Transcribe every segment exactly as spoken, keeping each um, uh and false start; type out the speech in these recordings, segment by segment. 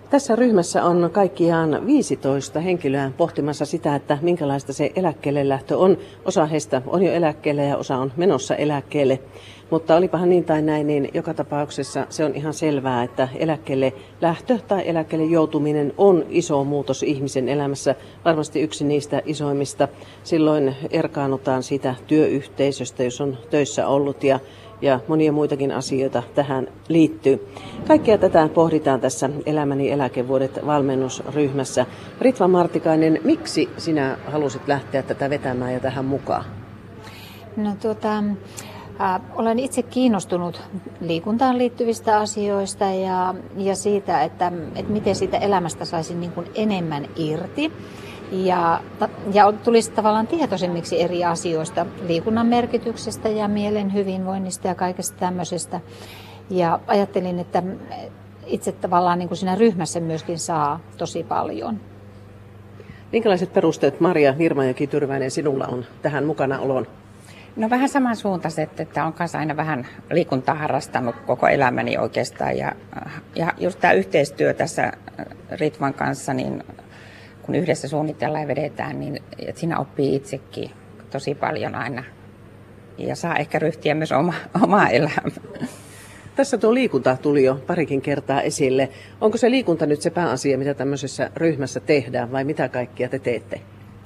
Tässä ryhmässä on kaikkiaan viisitoista henkilöä pohtimassa sitä, että minkälaista se eläkkeelle lähtö on. Osa heistä on jo eläkkeelle ja osa on menossa eläkkeelle. Mutta olipahan niin tai näin, niin joka tapauksessa se on ihan selvää, että eläkkeelle lähtö tai eläkkeelle joutuminen on iso muutos ihmisen elämässä. Varmasti yksi niistä isoimmista. Silloin erkaannutaan siitä työyhteisöstä, jos on töissä ollut ja ja monia muitakin asioita tähän liittyy. Kaikkea tätä pohditaan tässä Elämäni eläkevuodet valmennusryhmässä. Ritva Martikainen, miksi sinä halusit lähteä tätä vetämään ja tähän mukaan? No tuota, äh, olen itse kiinnostunut liikuntaan liittyvistä asioista ja, ja siitä, että, että miten siitä elämästä saisi niin kuin enemmän irti. Ja, ja tulisi tavallaan tietoisemmiksi eri asioista, liikunnan merkityksestä ja mielen hyvinvoinnista ja kaikesta tämmöisestä. Ja ajattelin, että itse tavallaan niin kuin siinä ryhmässä myöskin saa tosi paljon. Minkälaiset perusteet, Maria Virmajoki-Tyrväinen, sinulla on tähän mukana oloon? No vähän samansuuntaiset, että olen kanssa aina vähän liikuntaa harrastanut koko elämäni oikeastaan. Ja, ja just tämä yhteistyö tässä Ritvan kanssa, niin kun yhdessä suunnitellaan ja vedetään, niin siinä oppii itsekin tosi paljon aina. Ja saa ehkä ryhtiä myös oma, omaa elämää. Tässä tuo liikunta tuli jo parikin kertaa esille. Onko se liikunta nyt se pääasia, mitä tämmöisessä ryhmässä tehdään, vai mitä kaikkia te teette?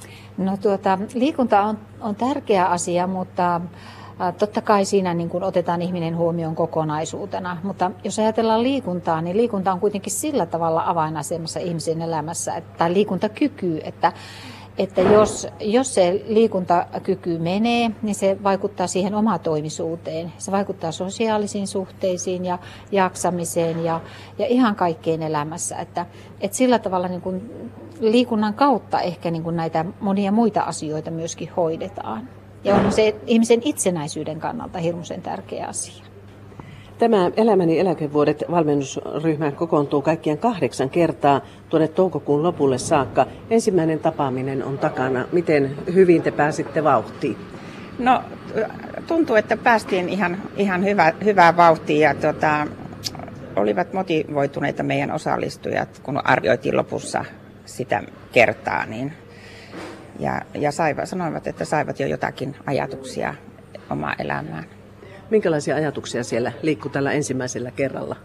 No tuota, liikunta on, on tärkeä asia, mutta totta kai siinä niin kun otetaan ihminen huomioon kokonaisuutena, mutta jos ajatellaan liikuntaa, niin liikunta on kuitenkin sillä tavalla avainasemassa ihmisen elämässä, että, tai liikuntakyky, että, että jos, jos se liikuntakyky menee, niin se vaikuttaa siihen omatoimisuuteen, se vaikuttaa sosiaalisiin suhteisiin ja jaksamiseen ja, ja ihan kaikkeen elämässä, että, että sillä tavalla niin kun liikunnan kautta ehkä niin kun näitä monia muita asioita myöskin hoidetaan. Ja on se ihmisen itsenäisyyden kannalta hirmuisen tärkeä asia. Tämä Elämäni eläkevuodet valmennusryhmä kokoontuu kaikkiaan kahdeksan kertaa tuonne toukokuun lopulle saakka. Ensimmäinen tapaaminen on takana. Miten hyvin te pääsitte vauhtiin? No tuntuu, että päästiin ihan, ihan hyvä, hyvää vauhtia ja tuota, olivat motivoituneita meidän osallistujat, kun arvioitiin lopussa sitä kertaa, niin Ja, ja saivat, sanoivat, että saivat jo jotakin ajatuksia omaa elämään. Minkälaisia ajatuksia siellä liikkui tällä ensimmäisellä kerralla?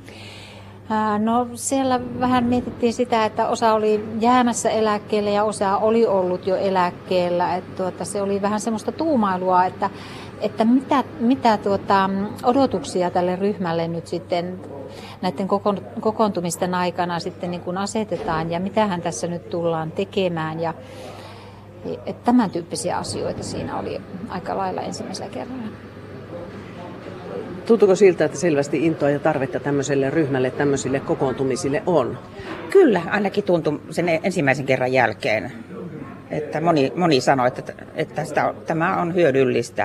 No siellä vähän mietittiin sitä, että osa oli jäämässä eläkkeelle ja osa oli ollut jo eläkkeellä. Että tuota, se oli vähän semmoista tuumailua, että, että mitä, mitä tuota, odotuksia tälle ryhmälle nyt sitten näiden kokoontumisten aikana sitten niin kuin asetetaan ja mitähän tässä nyt tullaan tekemään. Ja että tämän tyyppisiä asioita siinä oli aika lailla ensimmäisellä kerralla. Tuntuuko siltä, että selvästi intoa ja tarvetta tämmöiselle ryhmälle, tämmöisille kokoontumisille on? Kyllä, ainakin tuntui sen ensimmäisen kerran jälkeen. Että moni, moni sanoi, että, että sitä, tämä on hyödyllistä.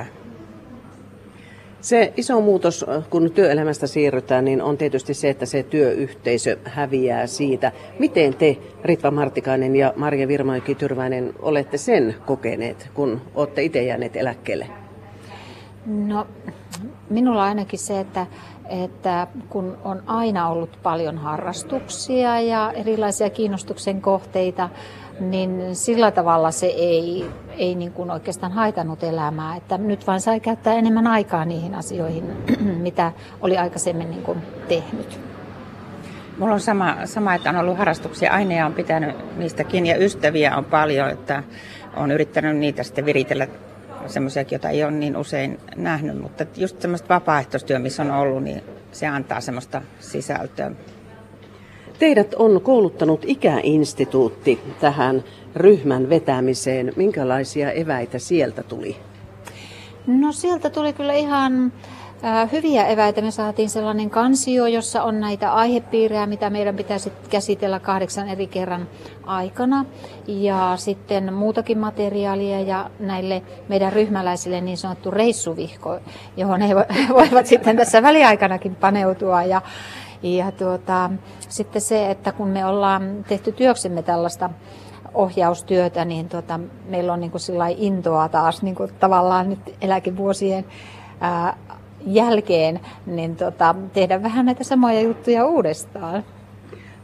Se iso muutos, kun työelämästä siirrytään, niin on tietysti se, että se työyhteisö häviää siitä. Miten te, Ritva Martikainen ja Maria Virmajoki-Tyrväinen, olette sen kokeneet, kun olette itse jääneet eläkkeelle? No, minulla ainakin se, että, että kun on aina ollut paljon harrastuksia ja erilaisia kiinnostuksen kohteita, niin sillä tavalla se ei, ei niin kuin oikeastaan haitannut elämää. Että nyt vaan sai käyttää enemmän aikaa niihin asioihin, mitä oli aikaisemmin niin kuin tehnyt. Mulla on sama, sama, että on ollut harrastuksia aina ja on pitänyt niistäkin ja ystäviä on paljon, että olen yrittänyt niitä sitten viritellä semmoisiakin, joita ei ole niin usein nähnyt. Mutta just semmoista vapaaehtoistyö, missä on ollut, niin se antaa semmoista sisältöä. Teidät on kouluttanut Ikäinstituutti tähän ryhmän vetämiseen. Minkälaisia eväitä sieltä tuli? No sieltä tuli kyllä ihan äh, hyviä eväitä. Me saatiin sellainen kansio, jossa on näitä aihepiirejä, mitä meidän pitäisi käsitellä kahdeksan eri kerran aikana. Ja sitten muutakin materiaalia ja näille meidän ryhmäläisille niin sanottu reissuvihko, johon he voivat sitten tässä väliaikanakin paneutua. Ja Ja tuota, sitten se, että kun me ollaan tehty työksemme tällaista ohjaustyötä, niin tuota, meillä on niin kuin intoa taas niin kuin tavallaan nyt eläkevuosien ää, jälkeen niin tuota, tehdä vähän näitä samoja juttuja uudestaan.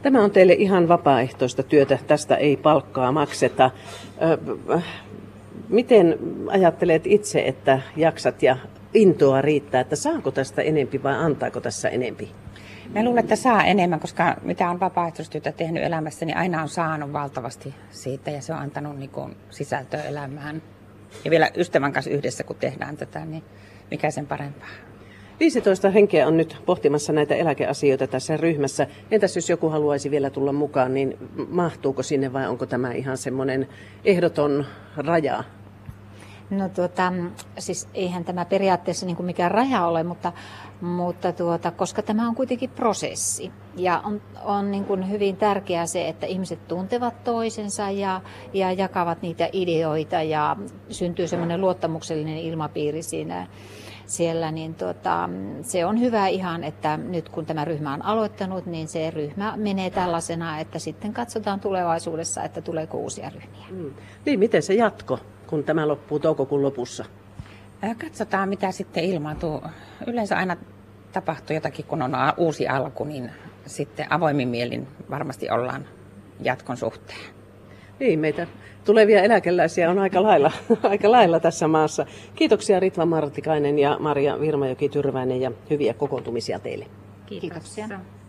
Tämä on teille ihan vapaaehtoista työtä, tästä ei palkkaa makseta. Ö, miten ajattelet itse, että jaksat ja intoa riittää, että saako tästä enempi vai antaako tässä enempi? Mä luulen, että saa enemmän, koska mitä on vapaaehtoistyötä tehnyt elämässä, niin aina on saanut valtavasti siitä ja se on antanut niin kuin sisältöä elämään. Ja vielä ystävän kanssa yhdessä, kun tehdään tätä, niin mikä sen parempaa. viisitoista henkeä on nyt pohtimassa näitä eläkeasioita tässä ryhmässä. Entäs jos joku haluaisi vielä tulla mukaan, niin mahtuuko sinne vai onko tämä ihan semmoinen ehdoton raja? No tuota, siis eihän tämä periaatteessa niin kuin mikään raja ole, mutta, mutta tuota, koska tämä on kuitenkin prosessi ja on, on niin kuin hyvin tärkeää se, että ihmiset tuntevat toisensa ja, ja jakavat niitä ideoita ja syntyy semmoinen luottamuksellinen ilmapiiri siinä. Siellä, niin tuota, se on hyvä ihan, että nyt kun tämä ryhmä on aloittanut, niin se ryhmä menee tällaisena, että sitten katsotaan tulevaisuudessa, että tuleeko uusia ryhmiä. Mm. Niin, miten se jatko, kun tämä loppuu toukokuun lopussa? Katsotaan, mitä sitten ilmaantuu. Yleensä aina tapahtuu jotakin, kun on uusi alku, niin sitten avoimin mielin varmasti ollaan jatkon suhteen. Niin, meitä tulevia eläkeläisiä on aika lailla, aika lailla tässä maassa. Kiitoksia Ritva Martikainen ja Maria Virmajoki-Tyrväinen ja hyviä kokoontumisia teille. Kiitoksia.